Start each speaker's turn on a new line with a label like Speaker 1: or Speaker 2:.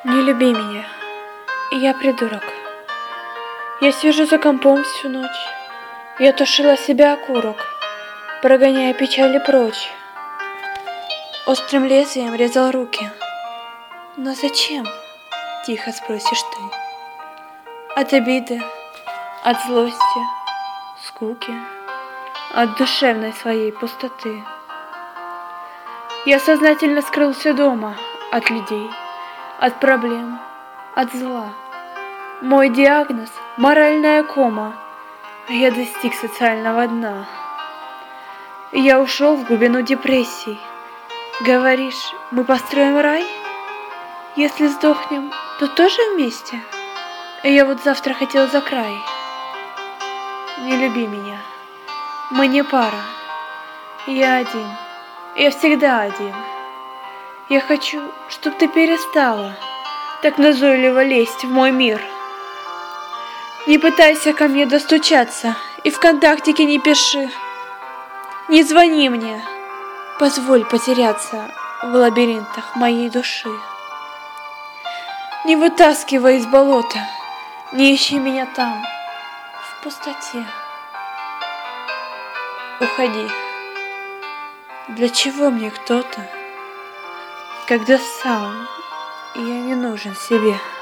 Speaker 1: Не люби меня, я придурок. Я сижу за компом всю ночь. Я тушила себя окурок, прогоняя печали прочь. Острым лезвием резал руки. Но зачем? Тихо спросишь ты. От обиды, от злости, скуки, от душевной своей пустоты. Я сознательно скрылся дома от людей, от проблем, от зла. Мой диагноз — моральная кома, а я достиг социального дна. Я ушел в глубину депрессий. Говоришь, мы построим рай? Если сдохнем, то тоже вместе? Я вот завтра хотел за край. Не люби меня, мы не пара. Я один, я всегда один. Я хочу, чтоб ты перестала так назойливо лезть в мой мир. Не пытайся ко мне достучаться и ВКонтактике не пиши. Не звони мне, позволь потеряться в лабиринтах моей души. Не вытаскивай из болота, не ищи меня там, в пустоте. Уходи. Для чего мне кто-то, когда сам я не нужен себе?